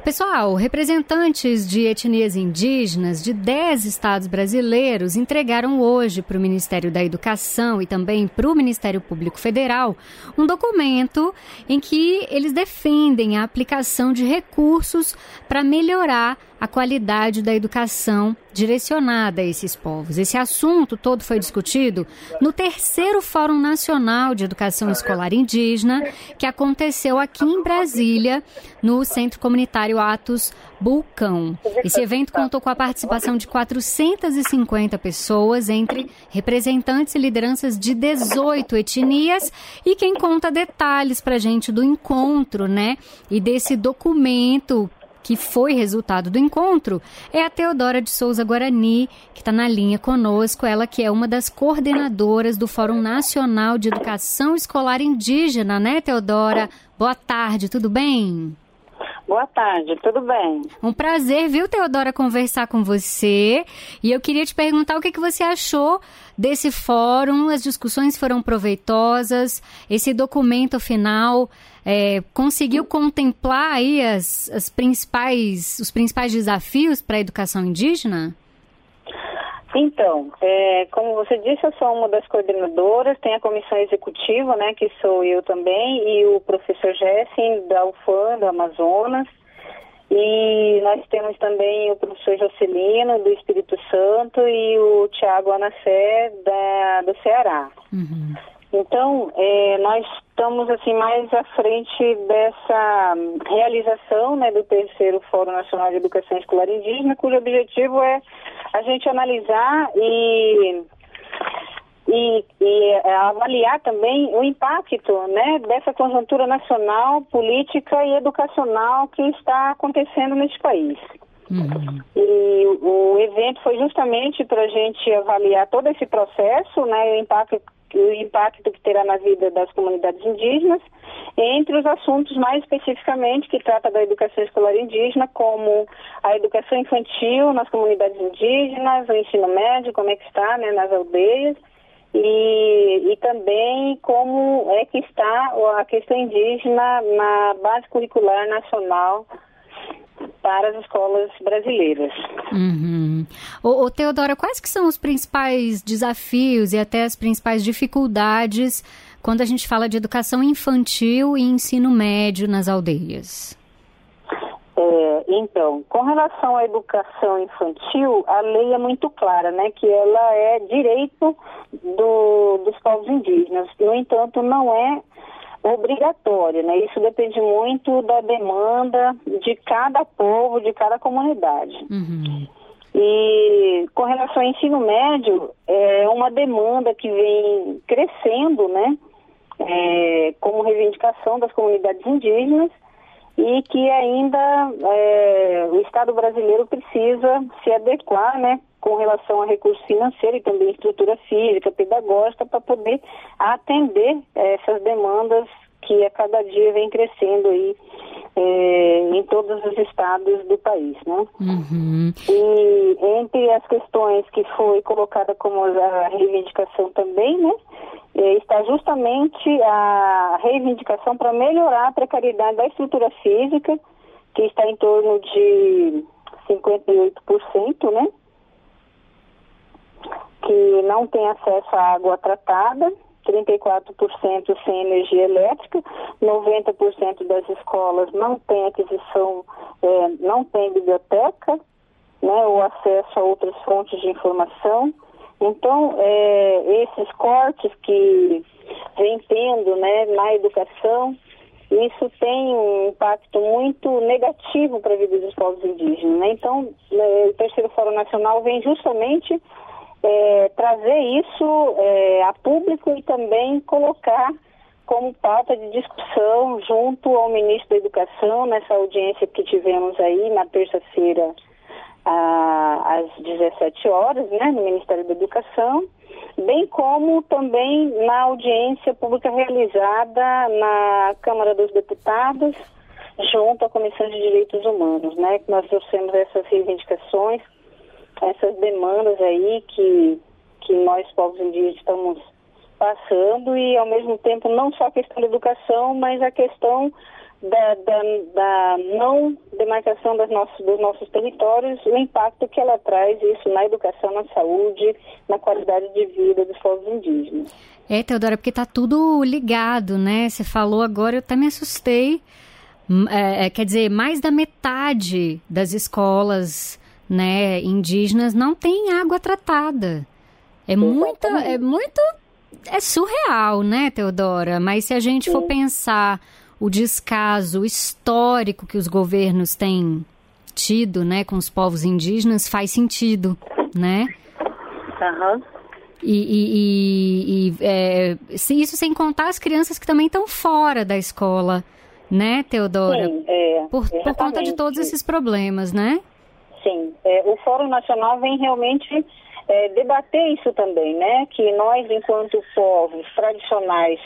Pessoal, representantes de etnias indígenas de 10 estados brasileiros entregaram hoje para o Ministério da Educação e também para o Ministério Público Federal um documento em que eles defendem a aplicação de recursos para melhorar a qualidade da educação direcionada a esses povos. Esse assunto todo foi discutido no 3º Fórum Nacional de Educação Escolar Indígena, que aconteceu aqui em Brasília, no Centro Comunitário Atos Bulcão. Esse evento contou com a participação de 450 pessoas, entre representantes e lideranças de 18 etnias, e quem conta detalhes para a gente do encontro, e desse documento que foi resultado do encontro, é a Teodora de Souza Guarani, que está na linha conosco, ela que é uma das coordenadoras do Fórum Nacional de Educação Escolar Indígena, né, Teodora? Boa tarde, tudo bem? Boa tarde, tudo bem? Um prazer, viu, Teodora, conversar com você. E eu queria te perguntar o que você achou desse fórum. As discussões foram proveitosas, esse documento final conseguiu contemplar aí os principais desafios para a educação indígena? Então, como você disse, eu sou uma das coordenadoras, tem a comissão executiva, que sou eu também, e o professor Jessin, da UFAM, do Amazonas, e nós temos também o professor Jocelino, do Espírito Santo, e o Tiago Anassé, do Ceará. Uhum. Então, nós estamos mais à frente dessa realização do 3º Fórum Nacional de Educação Escolar Indígena, cujo objetivo é a gente analisar e avaliar também o impacto dessa conjuntura nacional, política e educacional que está acontecendo nesse país. Uhum. E o evento foi justamente para a gente avaliar todo esse processo, o impacto que terá na vida das comunidades indígenas, entre os assuntos mais especificamente que trata da educação escolar indígena, como a educação infantil nas comunidades indígenas, o ensino médio, como é que está nas aldeias, e também como é que está a questão indígena na base curricular nacional para as escolas brasileiras. Uhum. Ô, Teodora, quais que são os principais desafios e até as principais dificuldades quando a gente fala de educação infantil e ensino médio nas aldeias? Então, com relação à educação infantil, a lei é muito clara, que ela é direito dos povos indígenas. No entanto, não é obrigatório, Isso depende muito da demanda de cada povo, de cada comunidade. Uhum. E com relação ao ensino médio, é uma demanda que vem crescendo, como reivindicação das comunidades indígenas, e que ainda o Estado brasileiro precisa se adequar, com relação a recurso financeiro e também estrutura física, pedagógica, para poder atender essas demandas que a cada dia vem crescendo aí em todos os estados do país, Uhum. E entre as questões que foi colocada como a reivindicação também, está justamente a reivindicação para melhorar a precariedade da estrutura física, que está em torno de 58%, que não tem acesso à água tratada, 34% sem energia elétrica, 90% das escolas não tem aquisição, não tem biblioteca, ou acesso a outras fontes de informação. Então, esses cortes que vem tendo na educação, isso tem um impacto muito negativo para a vida dos povos indígenas. Então, o 3º Fórum Nacional vem justamente trazer isso a público e também colocar como pauta de discussão junto ao ministro da Educação, nessa audiência que tivemos aí na terça-feira às 17 horas, no Ministério da Educação, bem como também na audiência pública realizada na Câmara dos Deputados, junto à Comissão de Direitos Humanos, que nós trouxemos essas reivindicações, essas demandas aí que nós, povos indígenas, estamos passando, e ao mesmo tempo não só a questão da educação, mas a questão da não demarcação dos nossos territórios, o impacto que ela traz isso na educação, na saúde, na qualidade de vida dos povos indígenas. Teodora, porque está tudo ligado, né? Você falou agora, eu até me assustei. Quer dizer, mais da metade das escolas, né, indígenas não tem água tratada. É surreal, né, Teodora? Mas se a gente for pensar o descaso histórico que os governos têm tido, né, com os povos indígenas, faz sentido, né? Aham. Isso sem contar as crianças que também estão fora da escola, né, Teodora? Sim, por conta de todos esses problemas, né? Sim, o Fórum Nacional vem realmente debater isso também, né? Que nós, enquanto povos tradicionais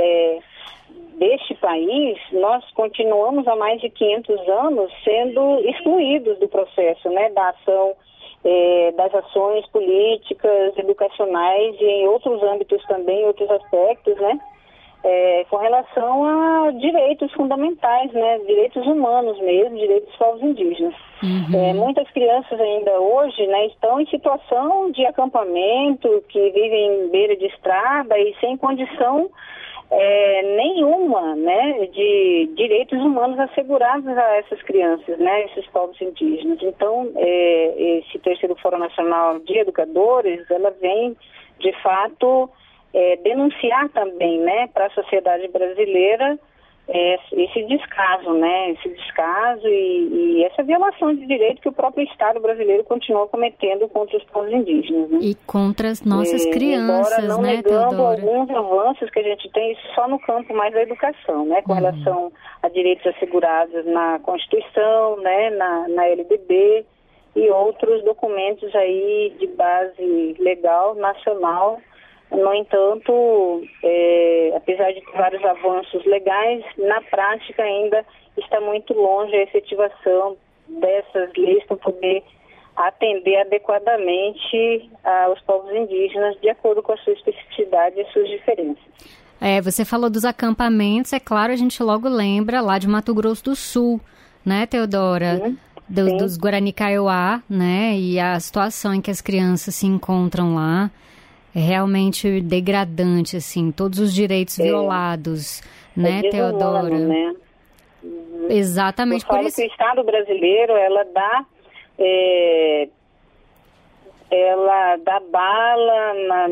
deste país, nós continuamos há mais de 500 anos sendo excluídos do processo, né? Da ação, das ações políticas, educacionais e em outros âmbitos também, outros aspectos, né? Com relação a direitos fundamentais, né? Direitos humanos mesmo, direitos dos povos indígenas. Uhum. Muitas crianças ainda hoje, né, estão em situação de acampamento, que vivem em beira de estrada e sem condição nenhuma, né, de direitos humanos assegurados a essas crianças, né, esses povos indígenas. Então, esse terceiro Fórum Nacional de Educadores, ela vem, de fato, denunciar também, né, para a sociedade brasileira esse descaso, né, e essa violação de direito que o próprio Estado brasileiro continua cometendo contra os povos indígenas, né? E contra as nossas crianças, embora não né, negando Teodora? alguns avanços que a gente tem só no campo mais da educação, né, com relação a direitos assegurados na Constituição, né, na LDB e outros documentos aí de base legal, nacional. No entanto, apesar de vários avanços legais, na prática ainda está muito longe a efetivação dessas leis para poder atender adequadamente aos povos indígenas de acordo com a sua especificidade e suas diferenças. Você falou dos acampamentos, é claro, a gente logo lembra lá de Mato Grosso do Sul, né, Teodora? Sim. Dos Guarani Kaiowá, né, e a situação em que as crianças se encontram lá. É realmente degradante, assim, todos os direitos violados, né, Teodora? Né? Exatamente. Eu falo que o Estado brasileiro, ela dá bala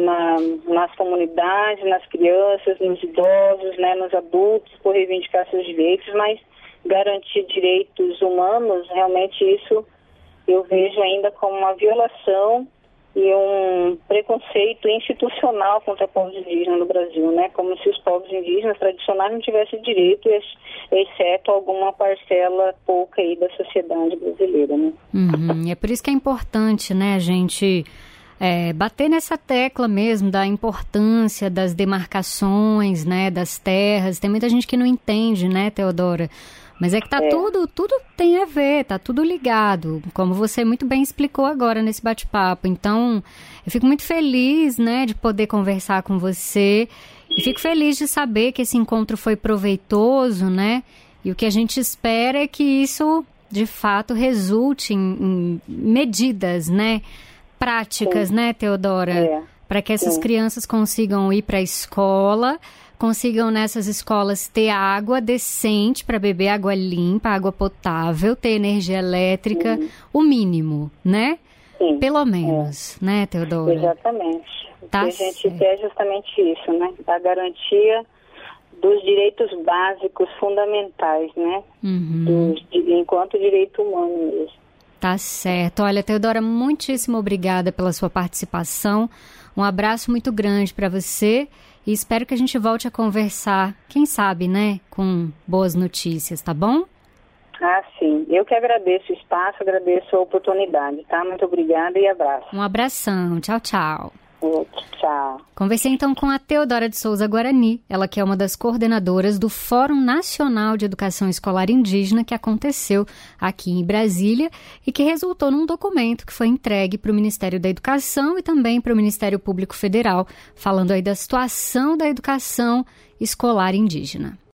nas comunidades, nas crianças, nos idosos, né, nos adultos, por reivindicar seus direitos, mas garantir direitos humanos, realmente isso eu vejo ainda como uma violação e um preconceito institucional contra povos indígenas no Brasil, né? Como se os povos indígenas tradicionais não tivessem direito, exceto alguma parcela pouca aí da sociedade brasileira, né? É por isso que é importante, né, a gente bater nessa tecla mesmo da importância das demarcações, né, das terras. Tem muita gente que não entende, né, Teodora? Mas é que tudo tem a ver, tá tudo ligado, como você muito bem explicou agora nesse bate-papo. Então, eu fico muito feliz, né, de poder conversar com você e fico feliz de saber que esse encontro foi proveitoso, né, e o que a gente espera é que isso, de fato, resulte em medidas, né, práticas, né, Teodora, para que essas crianças consigam ir para a escola, consigam nessas escolas ter água decente para beber, água limpa, água potável, ter energia elétrica, o mínimo, né? Sim. Pelo menos, né, Teodora? Exatamente. Tá, o que a gente quer é justamente isso, né? A garantia dos direitos básicos fundamentais, né? Enquanto direito humano mesmo. Tá certo. Olha, Teodora, muitíssimo obrigada pela sua participação. Um abraço muito grande para você. E espero que a gente volte a conversar, quem sabe, né, com boas notícias, tá bom? Sim. Eu que agradeço o espaço, agradeço a oportunidade, tá? Muito obrigada e abraço. Um abração. Tchau, tchau. Tchau. Conversei então com a Teodora de Souza Guarani, ela que é uma das coordenadoras do Fórum Nacional de Educação Escolar Indígena que aconteceu aqui em Brasília e que resultou num documento que foi entregue para o Ministério da Educação e também para o Ministério Público Federal, falando aí da situação da educação escolar indígena.